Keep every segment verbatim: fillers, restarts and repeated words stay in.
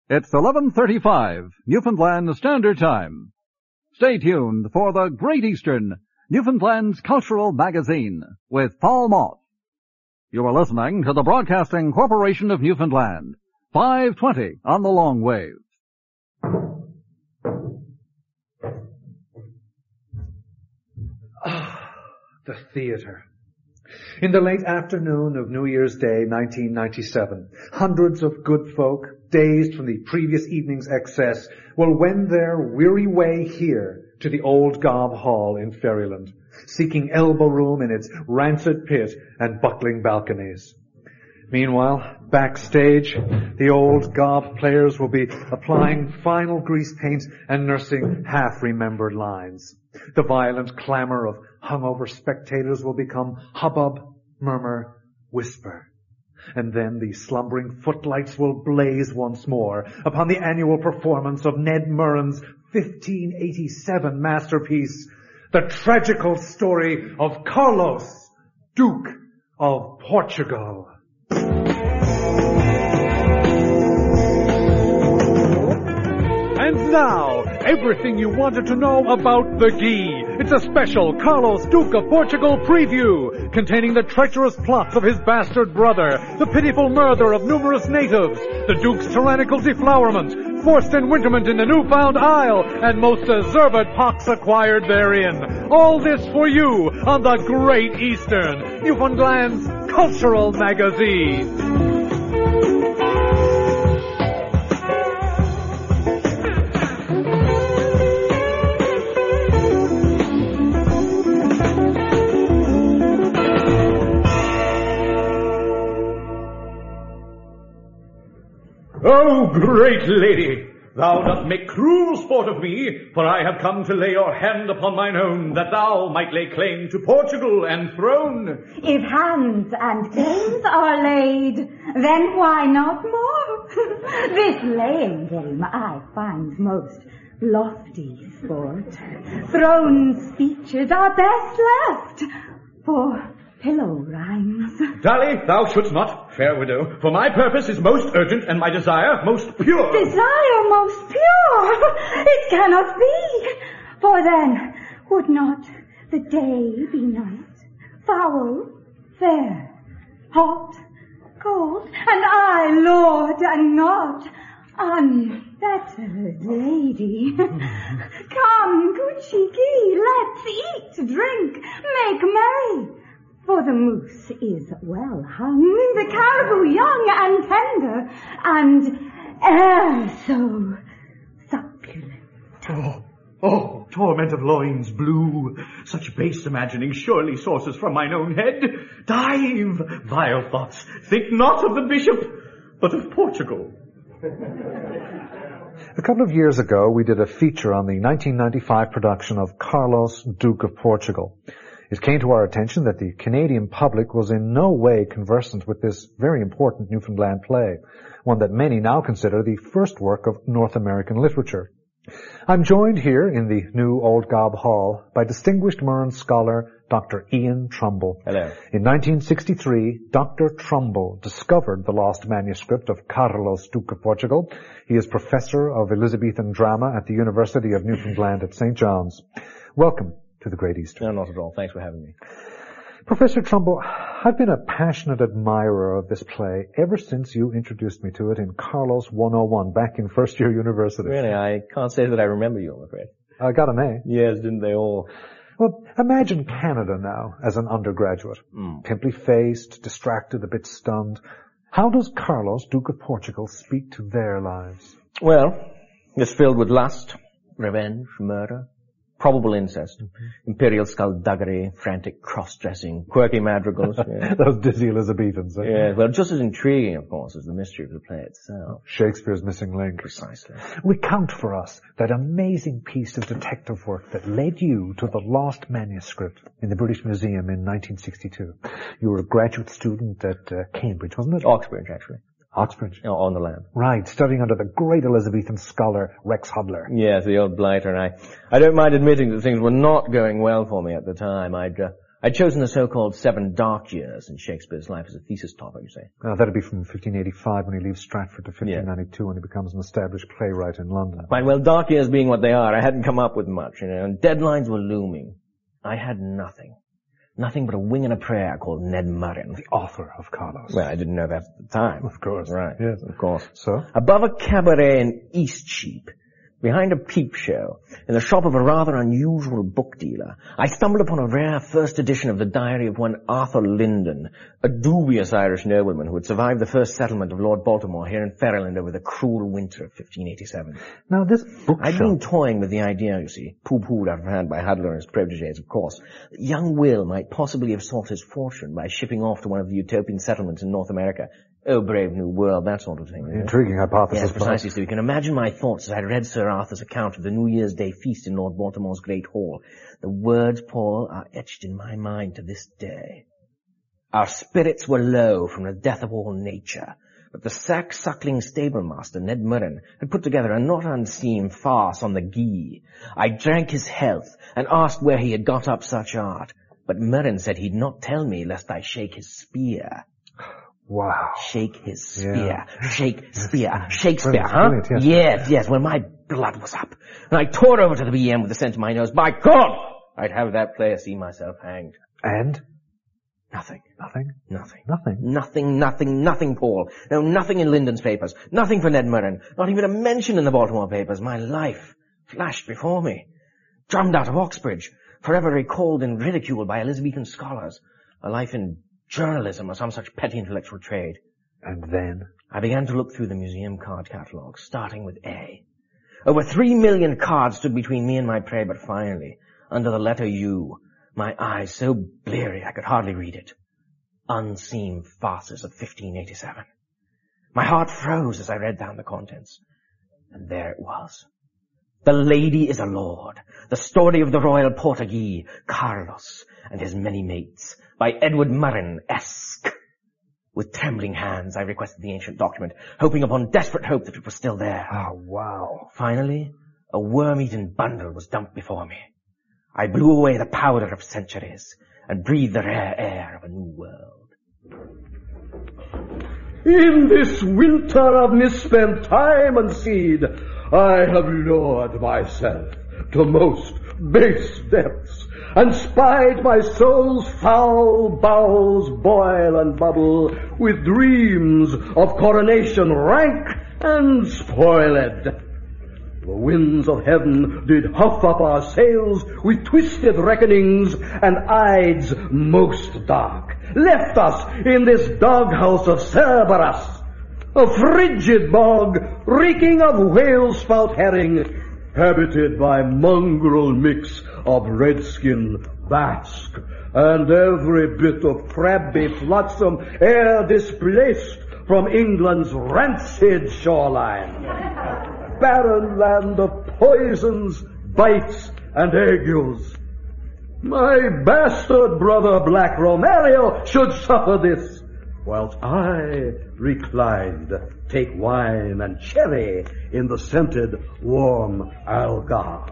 It's eleven thirty-five, Newfoundland Standard Time. Stay tuned for the Great Eastern, Newfoundland's cultural magazine, with Paul Moss. You are listening to the Broadcasting Corporation of Newfoundland, five twenty on the long wave. Ah, the theater. In the late afternoon of New Year's Day, nineteen ninety-seven, hundreds of good folk, dazed from the previous evening's excess, will wend their weary way here to the Old Gob Hall in Ferryland, seeking elbow room in its rancid pit and buckling balconies. Meanwhile, backstage, the Old Gob players will be applying final grease paint and nursing half-remembered lines. The violent clamor of hungover spectators will become hubbub, murmur, whisper. And then the slumbering footlights will blaze once more upon the annual performance of Ned Murren's fifteen eighty-seven masterpiece, The Tragical Story of Carlos, Duke of Portugal. And now, everything you wanted to know about the Guy. It's a special Carlos, Duke of Portugal preview, containing the treacherous plots of his bastard brother, the pitiful murder of numerous natives, the Duke's tyrannical deflowerment, forced enwinterment in the Newfound Isle, and most deserved pox acquired therein. All this for you on the Great Eastern, Newfoundland's cultural magazine. O great lady, thou dost make cruel sport of me, for I have come to lay your hand upon mine own, that thou might lay claim to Portugal and throne. If hands and claims are laid, then why not more? This laying game I find most lofty sport. Throne speeches are best left for pillow rhymes. Dally, thou shouldst not, fair widow, for my purpose is most urgent and my desire most pure. Desire most pure? It cannot be, for then would not the day be night, foul, fair, hot, cold, and I lord and not unfettered lady. Come, good cheeky, let's eat, drink, make merry. For the moose is well hung, the caribou young and tender, and e'er so succulent. Oh, oh, torment of loins blue, such base imagining surely sources from mine own head. Dive, vile thoughts, think not of the bishop, but of Portugal. A couple of years ago, we did a feature on the nineteen ninety-five production of Carlos, Duke of Portugal. It came to our attention that the Canadian public was in no way conversant with this very important Newfoundland play, one that many now consider the first work of North American literature. I'm joined here in the new Old Gob Hall by distinguished Murren scholar Doctor Ian Trumbull. Hello. In nineteen sixty-three, Doctor Trumbull discovered the lost manuscript of Carlos, Duke of Portugal. He is professor of Elizabethan drama at the University of Newfoundland at Saint John's. Welcome to the Great Eastern. No, not at all. Thanks for having me. Professor Trumbull, I've been a passionate admirer of this play ever since you introduced me to it in Carlos one oh one back in first year university. Really, I can't say that I remember you, I'm afraid. I got an A. Yes, didn't they all? Well, imagine Canada now as an undergraduate. Mm. Pimply-faced, distracted, a bit stunned. How does Carlos, Duke of Portugal, speak to their lives? Well, it's filled with lust, revenge, murder, probable incest, mm-hmm. imperial skullduggery, frantic cross-dressing, quirky madrigals. Yeah. Those dizzy Elizabethans. Eh? Yeah, well, just as intriguing, of course, as the mystery of the play itself. Shakespeare's missing link. Precisely. Recount for us that amazing piece of detective work that led you to the lost manuscript in the British Museum in nineteen sixty-two. You were a graduate student at uh, Cambridge, wasn't it? Oxbridge, actually. Oxbridge? Oh, on the land. Right, studying under the great Elizabethan scholar Rex Hudler. Yes, the old blighter. And I, I don't mind admitting that things were not going well for me at the time. I'd, uh, I'd chosen the so-called Seven Dark Years in Shakespeare's life as a thesis topic, you say. Uh, that'd be from fifteen eighty-five when he leaves Stratford to fifteen ninety-two when he becomes an established playwright in London. Right, well, dark years being what they are, I hadn't come up with much, you know, and deadlines were looming. I had nothing. Nothing but a wing and a prayer called Ned Murren. The author of Carlos. Well, I didn't know that at the time. Of course. Right. Yes. Of course. So? Above a cabaret in Eastcheap, behind a peep show, in the shop of a rather unusual book dealer, I stumbled upon a rare first edition of the diary of one Arthur Linden, a dubious Irish nobleman who had survived the first settlement of Lord Baltimore here in Ferryland over the cruel winter of fifteen eighty-seven. Now, this book I'd shop... been toying with the idea, you see, pooh-poohed out of hand by Hudler and his protégés, of course, that young Will might possibly have sought his fortune by shipping off to one of the utopian settlements in North America. Oh, brave new world, that sort of thing. Intriguing hypothesis. Yes, precisely. So you can imagine my thoughts as I read Sir Arthur's account of the New Year's Day feast in Lord Baltimore's great hall. The words, Paul, are etched in my mind to this day. Our spirits were low from the death of all nature, but the sack-suckling stablemaster, Ned Murren, had put together a not unseen farce on the Guy. I drank his health and asked where he had got up such art, but Murren said he'd not tell me lest I shake his spear. Wow. Shake his spear. Yeah. Shakespeare. Shakespeare, Brilliant, huh? brilliant, yes. yes, yes. Well, my blood was up. And I tore over to the B M with the scent in my nose. By God! I'd have that player see myself hanged. And? Nothing. Nothing? Nothing. Nothing? Nothing, nothing, nothing, Paul. No, nothing in Linden's papers. Nothing for Ned Murren. Not even a mention in the Baltimore papers. My life flashed before me. Drummed out of Oxbridge. Forever recalled and ridiculed by Elizabethan scholars. A life in journalism or some such petty intellectual trade. And then? I began to look through the museum card catalogue, starting with A. Over three million cards stood between me and my prey, but finally, under the letter U, my eyes so bleary I could hardly read it. Unseen farces of fifteen eighty-seven. My heart froze as I read down the contents. And there it was. The Lady is a Lord. The story of the royal Portuguese, Carlos, and his many mates, by Edward Murren, Esq. With trembling hands, I requested the ancient document, hoping upon desperate hope that it was still there. Oh, wow. Finally, a worm-eaten bundle was dumped before me. I blew away the powder of centuries and breathed the rare air of a new world. In this winter of misspent time and seed, I have lured myself to most base depths, and spied my soul's foul bowels boil and bubble with dreams of coronation rank and spoiled. The winds of heaven did huff up our sails with twisted reckonings and ides most dark, left us in this doghouse of Cerberus, a frigid bog reeking of whale-spout herring, habited by mongrel mix of redskin, Basque, and every bit of crabby flotsam e'er displaced from England's rancid shoreline. Barren land of poisons, bites, and agues. My bastard brother Black Romario should suffer this, whilst I reclined, take wine and cherry in the scented, warm Algarve.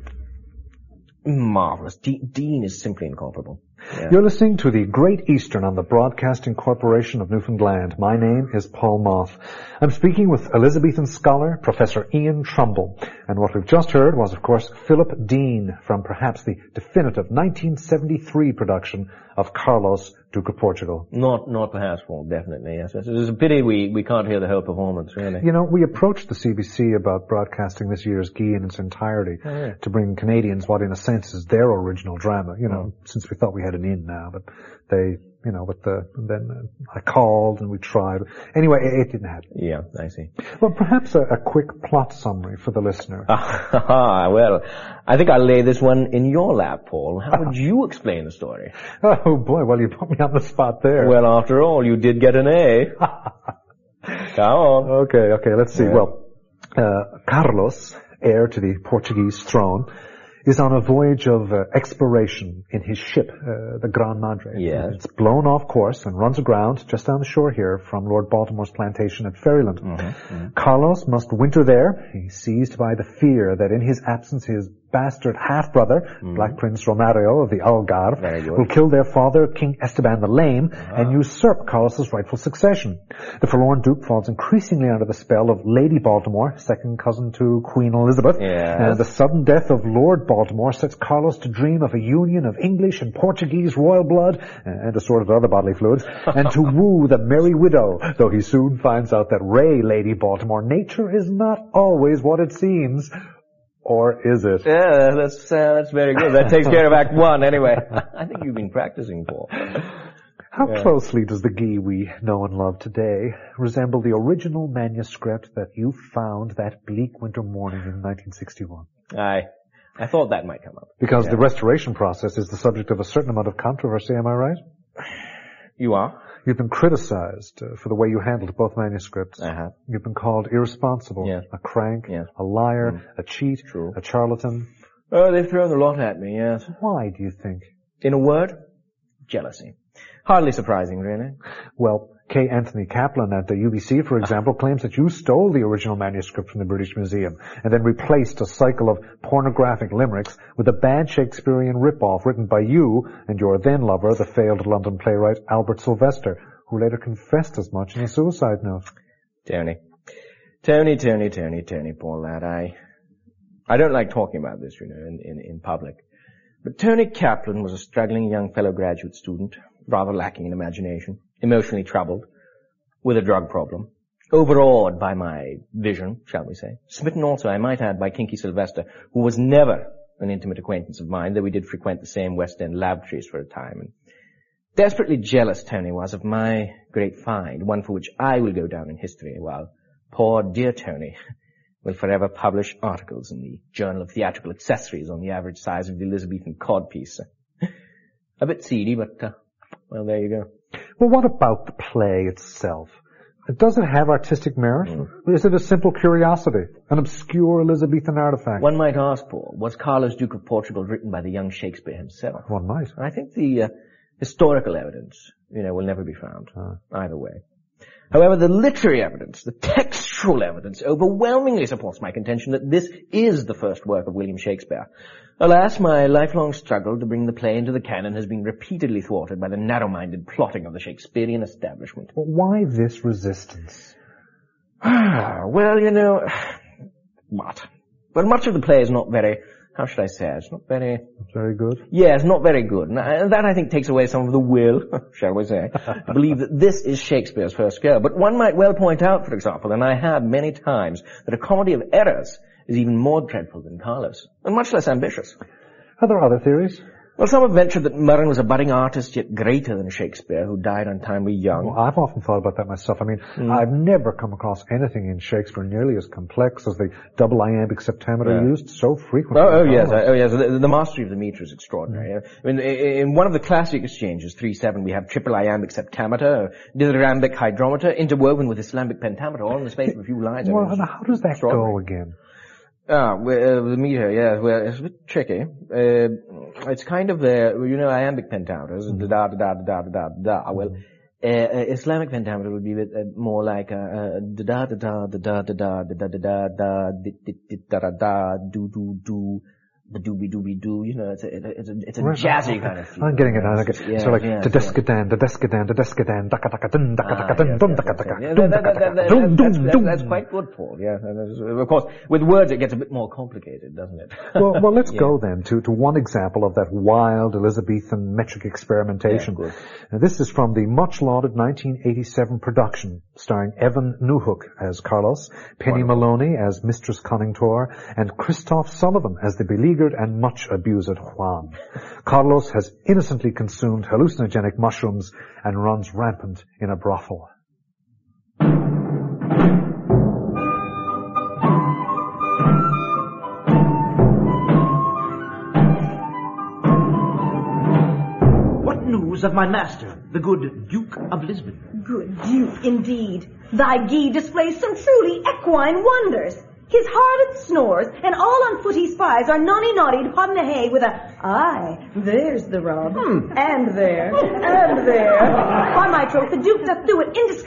Marvelous. D- Dean is simply incomparable. Yeah. You're listening to the Great Eastern on the Broadcasting Corporation of Newfoundland. My name is Paul Moth. I'm speaking with Elizabethan scholar, Professor Ian Trumbull. And what we've just heard was, of course, Philip Dean from perhaps the definitive nineteen seventy-three production of Carlos, Duke of Portugal. Not, not perhaps, Paul, definitely, yes. It's a pity we, we can't hear the whole performance, really. You know, we approached the C B C about broadcasting this year's Guy in its entirety Oh, yeah. to bring Canadians what in a sense is their original drama, you know, Mm. since we thought we had an in now, but they, you know, but the, then uh, I called and we tried. Anyway, it, it didn't happen. Yeah, I see. Well, perhaps a, a quick plot summary for the listener. Ah, well, I think I'll lay this one in your lap, Paul. How would you explain the story? Oh boy, well you put me on the spot there. Well, after all, you did get an A. Come on. Okay, okay, let's see. Yeah. Well, uh, Carlos, heir to the Portuguese throne, is on a voyage of uh, exploration in his ship, uh, the Gran Madre. Yes. It's blown off course and runs aground just down the shore here from Lord Baltimore's plantation at Ferryland. Mm-hmm, mm-hmm. Carlos must winter there. He's seized by the fear that in his absence his bastard half-brother, mm. Black Prince Romario of the Algarve, will kill their father, King Esteban the Lame, uh-huh. and usurp Carlos's rightful succession. The forlorn Duke falls increasingly under the spell of Lady Baltimore, second cousin to Queen Elizabeth, yes. and the sudden death of Lord Baltimore sets Carlos to dream of a union of English and Portuguese royal blood, and assorted other bodily fluids, and to woo the merry widow, though he soon finds out that Ray Lady Baltimore, nature is not always what it seems. Or is it? Yeah, that's uh, that's very good. That takes care of Act One, anyway. I think you've been practicing, Paul. How yeah. closely does the Guy we know and love today resemble the original manuscript that you found that bleak winter morning in nineteen sixty-one? I, I thought that might come up. Because yeah. the restoration process is the subject of a certain amount of controversy, am I right? You are? You've been criticized uh, for the way you handled both manuscripts. I have. You've been called irresponsible, yes. a crank, yes. a liar, mm. a cheat, True. a charlatan. Oh, they've thrown a lot at me, yes. Why, do you think? In a word, jealousy. Hardly surprising, really. Well, K. Anthony Kaplan at the U B C, for example, claims that you stole the original manuscript from the British Museum and then replaced a cycle of pornographic limericks with a bad Shakespearean ripoff written by you and your then-lover, the failed London playwright Albert Sylvester, who later confessed as much in a suicide note. Tony. Tony, Tony, Tony, Tony, poor lad. I, I don't like talking about this, you know, in, in, in public. But Tony Kaplan was a struggling young fellow graduate student, rather lacking in imagination, emotionally troubled, with a drug problem, overawed by my vision, shall we say, smitten also, I might add, by Kinky Sylvester, who was never an intimate acquaintance of mine, though we did frequent the same West End lavatories for a time. And desperately jealous Tony was of my great find, one for which I will go down in history, while poor dear Tony will forever publish articles in the Journal of Theatrical Accessories on the average size of the Elizabethan codpiece. A bit seedy, but, uh, well, there you go. Well, what about the play itself? Does it have artistic merit? Mm. Or is it a simple curiosity, an obscure Elizabethan artifact? One might ask, Paul, was Carlos, Duke of Portugal written by the young Shakespeare himself? One might. I think the uh, historical evidence, you know, will never be found, uh. either way. However, the literary evidence, the textual evidence, overwhelmingly supports my contention that this is the first work of William Shakespeare. Alas, my lifelong struggle to bring the play into the canon has been repeatedly thwarted by the narrow-minded plotting of the Shakespearean establishment. Well, why this resistance? Well, you know, what? Well, much of the play is not very, how should I say, it's not very... Very good? Yeah, it's not very good. And that, I think, takes away some of the will, shall we say, to believe that this is Shakespeare's first go. But one might well point out, for example, and I have many times, that a comedy of errors is even more dreadful than Carlos, and much less ambitious. Are there other theories? Well, some have ventured that Murren was a budding artist, yet greater than Shakespeare, who died untimely young. Well, I've often thought about that myself. I mean, mm. I've never come across anything in Shakespeare nearly as complex as the double iambic septameter yeah. used so frequently. Oh, oh yes, oh yes. The, the mastery of the meter is extraordinary. Mm. I mean, in one of the classic exchanges, three seven, we have triple iambic septameter, dithyrambic hydrometer, interwoven with Islamic pentameter, all in the space of a few lines. Well, I mean, how does that go again? Ah, well, uh, the meter, yeah, well, it's a bit tricky. Uh, it's kind of, uh, you know, iambic pentameters, mm-hmm. da da da da da da da. Well, uh, uh, Islamic pentameter would be a bit uh, more like uh, da da da da da da da da da da da da da da do do do. The doobie doobie doo, you know, it's a, it's a, it's a right, jazzy okay. kind of feel. I'm getting it now. I get, yeah, so like, yeah, da deskadan, da deskadan, da deskadan, daka daka dun, daka daka dun, dun daka daka, dun daka daka, dun dun dun. That's quite good, Paul, yeah. Of course, with words it gets a bit more complicated, doesn't it? Well, well, let's yeah. go then to, to one example of that wild Elizabethan metric experimentation. Yeah, now, this is from the much-lauded nineteen eighty-seven production, starring Evan Newhook as Carlos, Penny Wonderful. Maloney as Mistress Conningtor, and Christoph Sullivan as the beleaguered and much abused Juan. Carlos has innocently consumed hallucinogenic mushrooms and runs rampant in a brothel. What news of my master, the good Duke of Lisbon? Good Duke, indeed. Thy Guy displays some truly equine wonders. His harlot snores, and all on foot he spies are nonny-noddied hot in the hay with a, aye, there's the rub, hmm. and there, and there. By my troth, the Duke doth do it indiscriminate.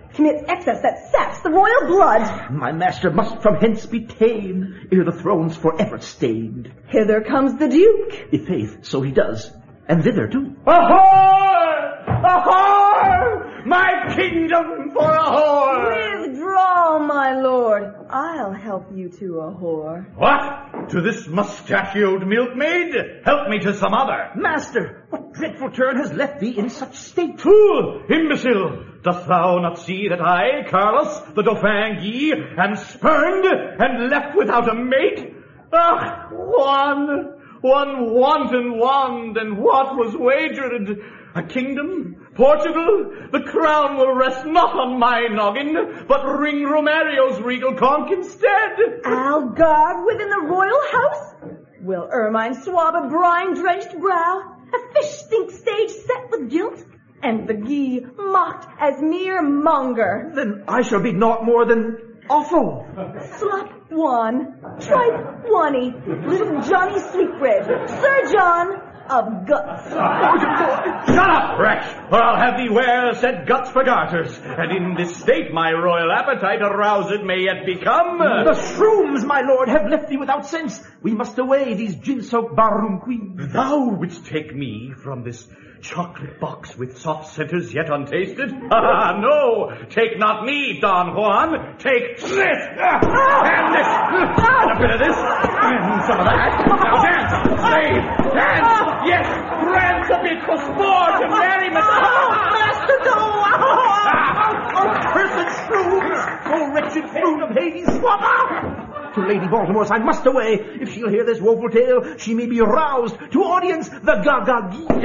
commits excess that saps the royal blood. My master must from hence be ta'en, ere the throne's forever stained. Hither comes the Duke. I' faith, so he does, and thither too. Ahoy! Ahoy! My kingdom for a whore! Withdraw, my lord. I'll help you to a whore. What? To this mustachioed milkmaid? Help me to some other. Master, what dreadful turn has left thee in such state? Fool! Imbecile! Dost thou not see that I, Carlos, the Dauphin Guy, am spurned and left without a mate? Ah, one! One wanton wand, and what was wagered? A kingdom? Portugal? The crown will rest not on my noggin, but ring Romario's regal conch instead. I'll guard within the royal house. Will ermine swab a brine-drenched brow, a fish stink stage set with guilt, and the Guy mocked as mere monger. Then I shall be naught more than awful. Slop one, tripe one-y, little Johnny Sweetbread, Sir John of Guts. Shut up, wretch, or I'll have thee wear said guts for garters, and in this state my royal appetite aroused may yet become. The shrooms, my lord, have left thee without sense. We must away these gin-soaked barroom queens. Thou wouldst take me from this chocolate box with soft centers yet untasted? Ah, no! Take not me, Don Juan! Take this! And this! And a bit of this! And some of that! Now dance! Say! Dance! Yes! Dance a bit for sport and merriment! Oh, master, no! Oh, cursed shrooms! Oh, wretched fruit of Hades, swap out! To Lady Baltimore's I must away. If she'll hear this woeful tale, she may be aroused to audience the Gaga-Gee.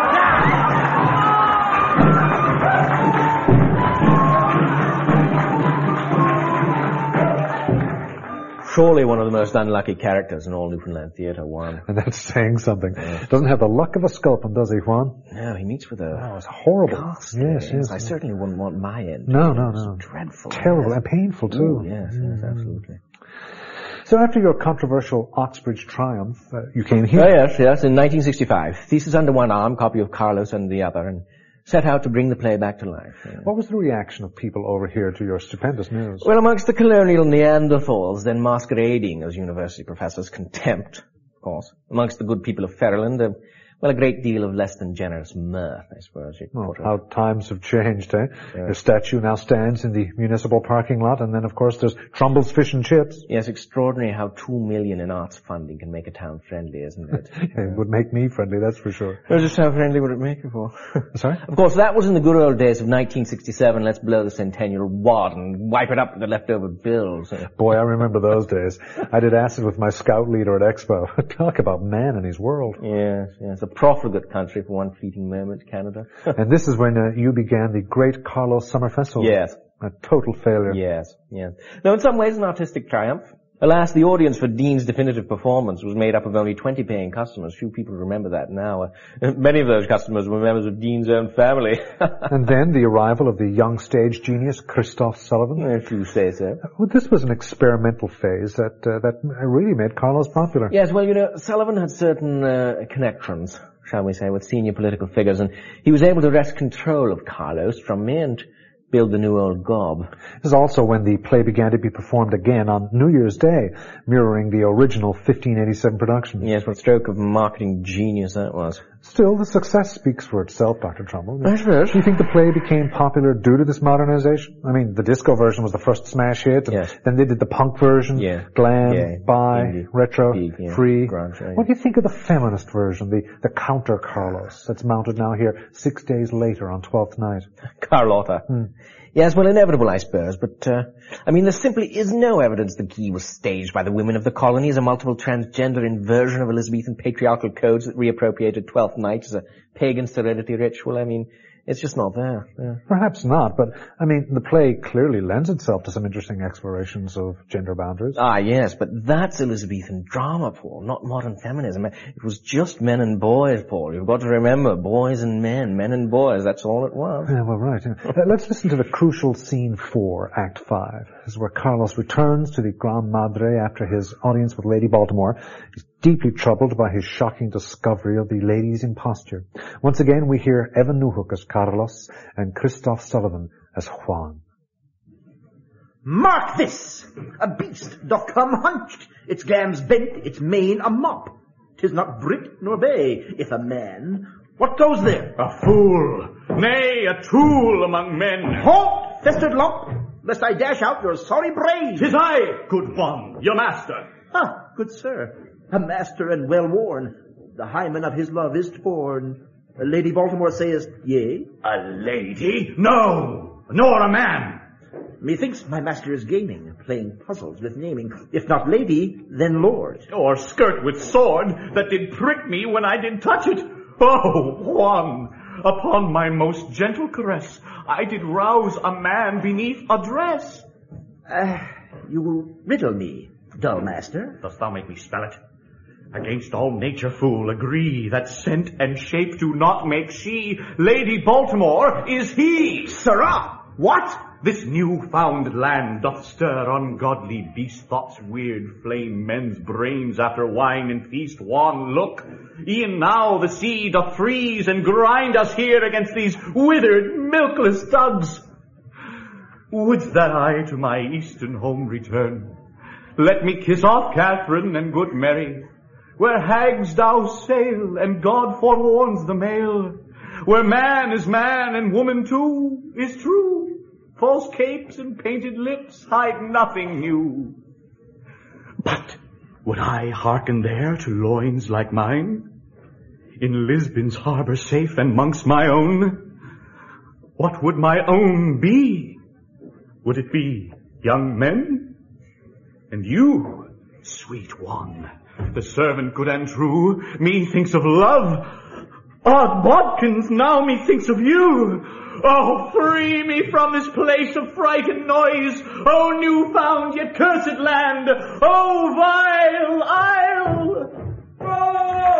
Surely one of the most unlucky characters in all Newfoundland theatre, Juan. And that's saying something. Yeah. Doesn't have the luck of a sculpin, does he, Juan? No, he meets with a... Oh, it's horrible. Ghastly. Yes, yes. I certainly wouldn't want my end. No, no, no. It's dreadful. Terrible yes. and painful, too. Ooh, yes, yes, absolutely. So after your controversial Oxbridge triumph, uh, you came here? Oh, yes, yes, in nineteen sixty-five. Thesis under one arm, copy of Carlos under the other, and set out to bring the play back to life. Yeah. What was the reaction of people over here to your stupendous news? Well, amongst the colonial Neanderthals, then masquerading as university professors, contempt, of course. Amongst the good people of Ferryland, uh, well, a great deal of less than generous mirth, I suppose you'd Oh, put it. how times have changed, eh? Yeah. Your statue now stands in the municipal parking lot, and then, of course, there's Trumbull's Fish and Chips. Yes, extraordinary how two million in arts funding can make a town friendly, isn't it? It would make me friendly, that's for sure. Well, just how friendly would it make you for? Sorry? Of course, that was in the good old days of nineteen sixty-seven. Let's blow the centennial wad and wipe it up with the leftover bills. Boy, I remember those days. I did acid with my scout leader at Expo. Talk about man and his world. Yes, yes. A profligate country for one fleeting moment, Canada. And this is when uh, you began the Great Carlos Summer Festival. Yes. A total failure. Yes, yes. Now, in some ways, an artistic triumph. Alas, the audience for Dean's definitive performance was made up of only twenty paying customers. Few people remember that now. Uh, many of those customers were members of Dean's own family. And then the arrival of the young stage genius, Christoph Sullivan. If you say so. Well, this was an experimental phase that uh, that really made Carlos popular. Yes, well, you know, Sullivan had certain uh, connections, shall we say, with senior political figures, and he was able to wrest control of Carlos from me and build the new old gob. This is also when the play began to be performed again on New Year's Day, mirroring the original fifteen eighty-seven production. Yes, what stroke of marketing genius that was. Still, the success speaks for itself, Doctor Trumbull. I suppose. Do you think the play became popular due to this modernization? I mean, the disco version was the first smash hit, and yes. then they did the punk version, yeah. glam, yeah. bi, Indie. retro, Big, yeah. free. Grunge, yeah. What do you think of the feminist version, the, the counter Carlos, that's mounted now here six days later on Twelfth Night? Carlotta. Hmm. Yes, well, inevitable, I suppose, but, uh, I mean, there simply is no evidence the Guy was staged by the women of the colony as a multiple transgender inversion of Elizabethan patriarchal codes that reappropriated Twelfth Night as a pagan serenity ritual. I mean, it's just not there. Yeah. Perhaps not, but, I mean, the play clearly lends itself to some interesting explorations of gender boundaries. Ah, yes, but that's Elizabethan drama, Paul, not modern feminism. It was just men and boys, Paul. You've got to remember, boys and men, men and boys, that's all it was. Yeah, well, right. Yeah. uh, let's listen to the crucial scene four, Act five. This is where Carlos returns to the Gran Madre after his audience with Lady Baltimore. He's deeply troubled by his shocking discovery of the lady's imposture. Once again, we hear Evan Newhook as Carlos and Christoph Sullivan as Juan. Mark this! A beast doth come hunched, its gams bent, its mane a mop. 'Tis not Brit nor Bay, if a man. What goes there? A fool, nay, a tool among men. Halt, festered lump, lest I dash out your sorry brain. 'Tis I, good one, your master. Ah, good sir, a master and well worn. The hymen of his love is torn. Lady Baltimore sayest, yea? A lady? No, nor a man. Methinks my master is gaming, playing puzzles with naming. If not lady, then lord. Or skirt with sword that did prick me when I did touch it. Oh, Juan, upon my most gentle caress, I did rouse a man beneath a dress. Uh, you will riddle me, dull master. Dost thou make me spell it? Against all nature, fool, agree that scent and shape do not make she. Lady Baltimore is he. Sirrah! What? This new-found land doth stir ungodly beast thoughts, weird flame men's brains after wine and feast. One look, e'en now the sea doth freeze and grind us here against these withered, milkless dugs. Wouldst that I to my eastern home return, let me kiss off Catherine and good Mary, where hags dow sail and God forewarns the male, where man is man and woman too is true. False capes and painted lips hide nothing new. But would I hearken there to loins like mine, in Lisbon's harbor safe and monks my own? What would my own be? Would it be young men? And you, sweet one, the servant good and true, methinks of love. Odd bodkins, now methinks of you. Oh, free me from this place of fright and noise. Oh, new-found yet cursed land. Oh, vile isle. Oh!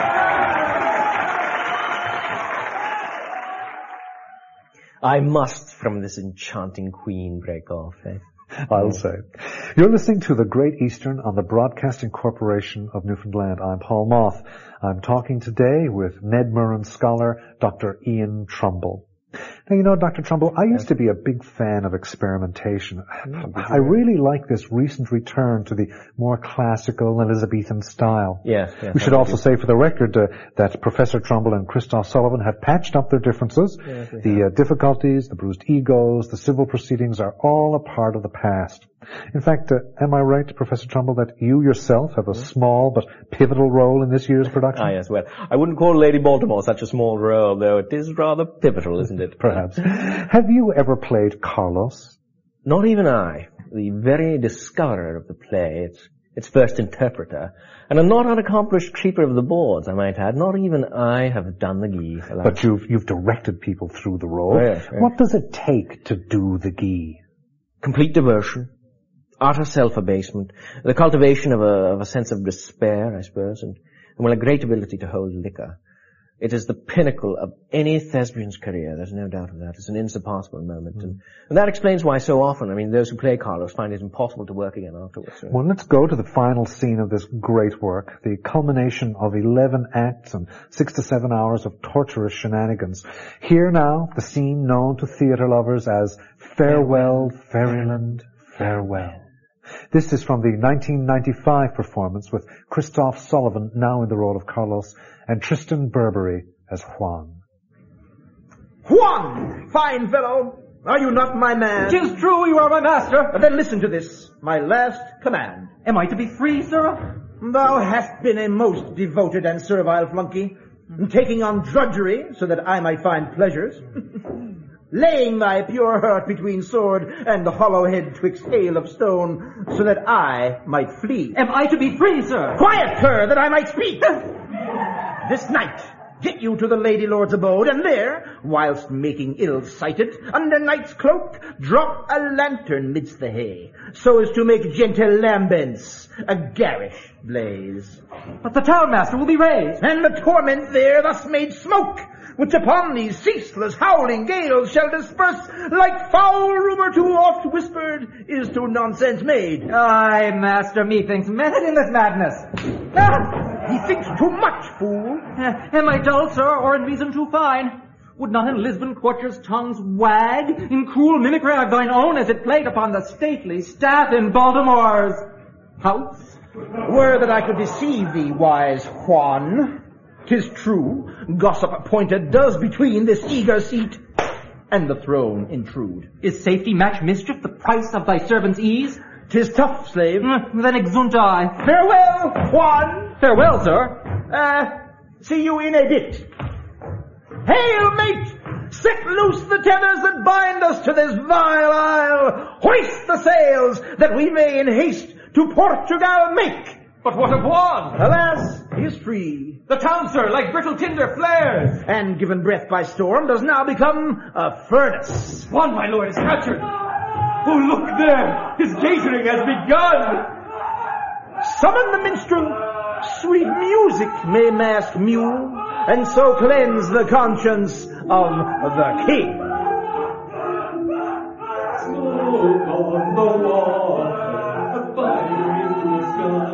I must from this enchanting queen break off, eh? I'll say. You're listening to The Great Eastern on the Broadcasting Corporation of Newfoundland. I'm Paul Moth. I'm talking today with Ned Murren scholar, Doctor Ian Trumbull. Now, you know, Doctor Trumbull, I used to be a big fan of experimentation. I really like this recent return to the more classical Elizabethan style. Yes, yes. We should also say for the record uh, that Professor Trumbull and Christoph Sullivan have patched up their differences. Yes, the uh, difficulties, the bruised egos, the civil proceedings are all a part of the past. In fact, uh, am I right, Professor Trumbull, that you yourself have a small but pivotal role in this year's production? Ah, yes, well, I wouldn't call Lady Baltimore such a small role, though it is rather pivotal, isn't it? Perhaps. Have you ever played Carlos? Not even I, the very discoverer of the play, its, its first interpreter, and a not unaccomplished creeper of the boards, I might add. Not even I have done the Guy. Alas. But you've, you've directed people through the role. Oh, yes, yes. What does it take to do the Guy? Complete diversion, utter self-abasement, the cultivation of a, of a sense of despair, I suppose, and, and well, a great ability to hold liquor. It is the pinnacle of any thespian's career, there's no doubt of that. It's an insurpassable moment. Mm. And, and that explains why so often, I mean, those who play Carlos find it impossible to work again afterwards. So. Well, let's go to the final scene of this great work, the culmination of eleven acts and six to seven hours of torturous shenanigans. Here now, the scene known to theatre lovers as Farewell, Fairyland, Farewell. This is from the nineteen ninety-five performance with Christoph Sullivan now in the role of Carlos and Tristan Burberry as Juan. Juan! Fine fellow! Are you not my man? 'Tis true you are my master. Then listen to this, my last command. Am I to be free, sir? Thou hast been a most devoted and servile flunky, taking on drudgery so that I might find pleasures. Laying thy pure heart between sword and the hollow head twixt hail of stone, so that I might flee. Am I to be free, sir? Quiet, cur, that I might speak! This night, get you to the Lady Lord's abode, and there, whilst making ill-sighted, under night's cloak, drop a lantern midst the hay, so as to make gentle lambents a garish blaze. But the townmaster will be raised. And the torment there thus made smoke, which upon these ceaseless howling gales shall disperse, like foul rumor too oft whispered is to nonsense made. Aye, master, methinks method in this madness. Ah, he thinks too much, fool. Uh, am I dull, sir, or in reason too fine? Would not in Lisbon courtiers' tongues wag in cruel mimicry of thine own as it played upon the stately staff in Baltimore's house? Were that I could deceive thee, wise Juan. 'Tis true, gossip appointed does between this eager seat and the throne intrude. Is safety match mischief the price of thy servant's ease? 'Tis tough, slave. Mm, then exunt I. Farewell, Juan. Farewell, sir. Uh, see you in a bit. Hail, mate! Set loose the tethers that bind us to this vile isle. Hoist the sails that we may in haste to Portugal make. But what of Juan? Alas, he is free. The town, sir, like brittle tinder, flares. And given breath by storm, does now become a furnace. Juan, my lord, is captured. Oh, look there! His catering has begun! Summon the minstrel. Sweet music may mask mule, and so cleanse the conscience of the king. Smoke on the wall, fire in the sky.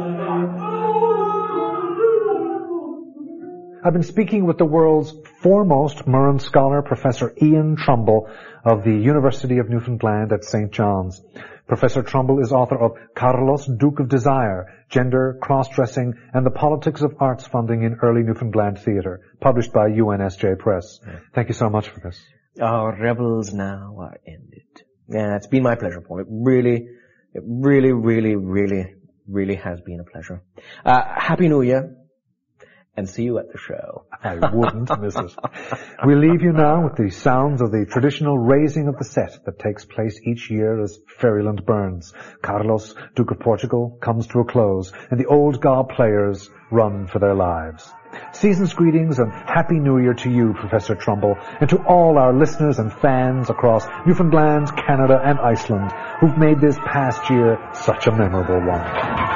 I've been speaking with the world's foremost Murren scholar, Professor Ian Trumbull of the University of Newfoundland at Saint John's. Professor Trumbull is author of Carlos, Duke of Desire, Gender, Cross-Dressing, and the Politics of Arts Funding in Early Newfoundland Theatre, published by U N S J Press. Thank you so much for this. Our revels now are ended. Yeah, it's been my pleasure, Paul. It really, it really, really, really, really has been a pleasure. Uh, Happy New Year. And see you at the show. I wouldn't miss it. We leave you now with the sounds of the traditional raising of the set that takes place each year as Fairyland burns. Carlos, Duke of Portugal, comes to a close, and the old god players run for their lives. Season's greetings and Happy New Year to you, Professor Trumbull, and to all our listeners and fans across Newfoundland, Canada, and Iceland who've made this past year such a memorable one.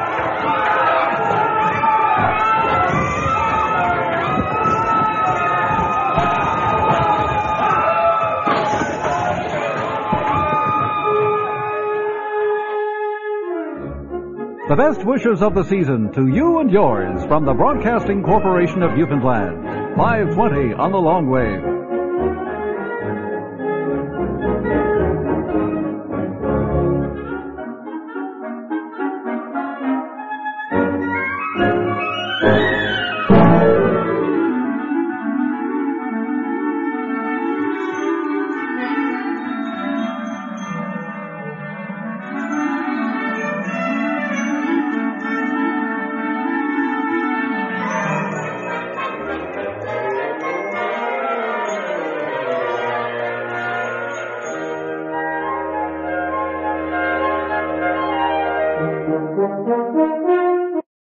The best wishes of the season to you and yours from the Broadcasting Corporation of Newfoundland. five twenty on the long wave.